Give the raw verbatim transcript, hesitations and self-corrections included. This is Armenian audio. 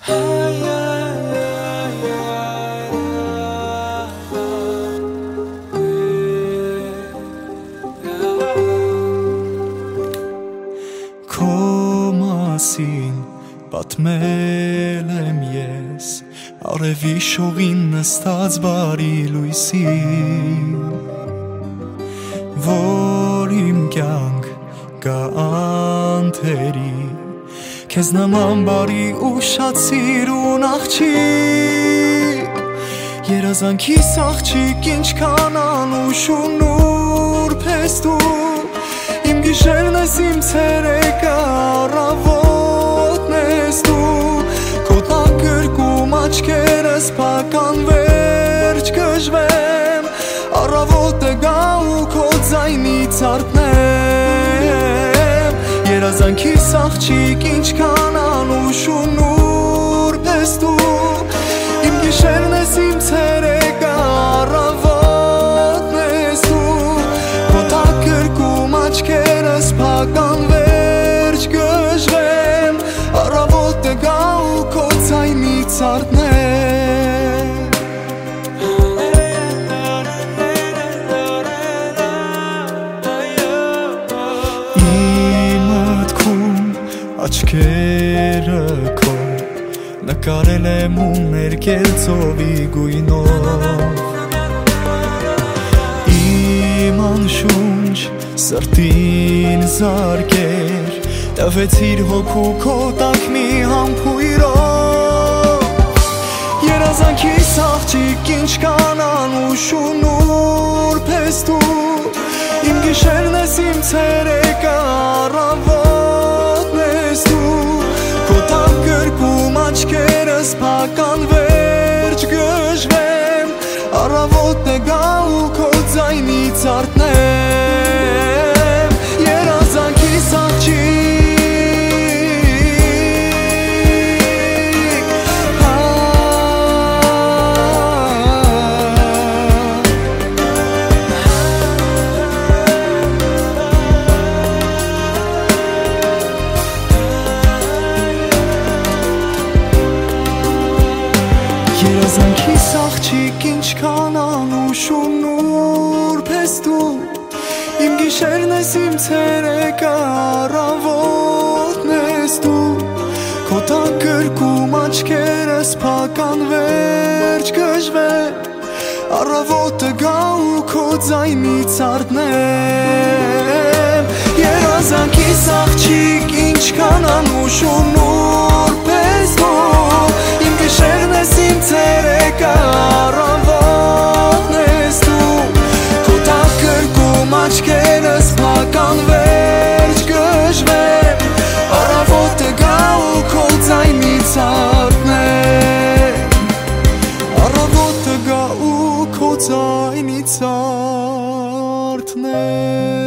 Կոմասին պատմել եմ ես արևի շողին նստած բարի լույսին, որ իմ կյանք գա անթերի քեզ նման բարի ու շատ սիրուն աղջիկ, երազանքիս աղջիկ ինչքան անուշ ու նուրբ ես դու, իմ գիշերն ես իմ ցերեկը առավոտն ես դու, քո տակերկում աչքերս փական վերջ գժվեմ, առավոտը գա ու քո ձայնից արթնեմ, երազանքիս աղջիկ ինչքան անուշ ու նուրբ ես դու, իմ գիշերն ես իմ ցերեկը առավոտն ես դու, քո տակերկում աչքերս փական վերջ գժվեմ, առավոտը գա ու քո ձայնից արթնեմ, իմ մտքում աչքերը քո նկարել եմ ու ներկել ծովի գույնով, իմ անշունչ սրտին զարկեր տվեցիր հոգու քո տակ մի համբույրով, երազանքիս աղջիկ ինչքան անուշ ու նուրբ ես դու, իմ գիշերն ես իմ ցերեկը առավոտն ես դու, քո տակերկում աչքերս փական վերջ գժվեմ, առավոտը գա ու քո ձայնից արթնեմ, երազանքիս աղջիկ, երազանքիս աղջիկ ինչքան անուշ ու նուրբ ես դու, իմ գիշերն ես իմ ցերեկը առավոտն ես դու, քո տակերկում աչքերս փական վերջ գժվեմ, առավոտը գա ու քո ձայնից արթնեմ, երազանքիս աղջիկ ինչքան անուշ ու նուրբ ես դու, իմ գիշերն ես իմ ցերեկը առավոտն ես դու, քո տակերկում աչքերս փական վերջ գժվեմ, առավոտը գա ու քո ձայնից արթնեմ, առավոտը գա ու քո ձայնից արթնեմ.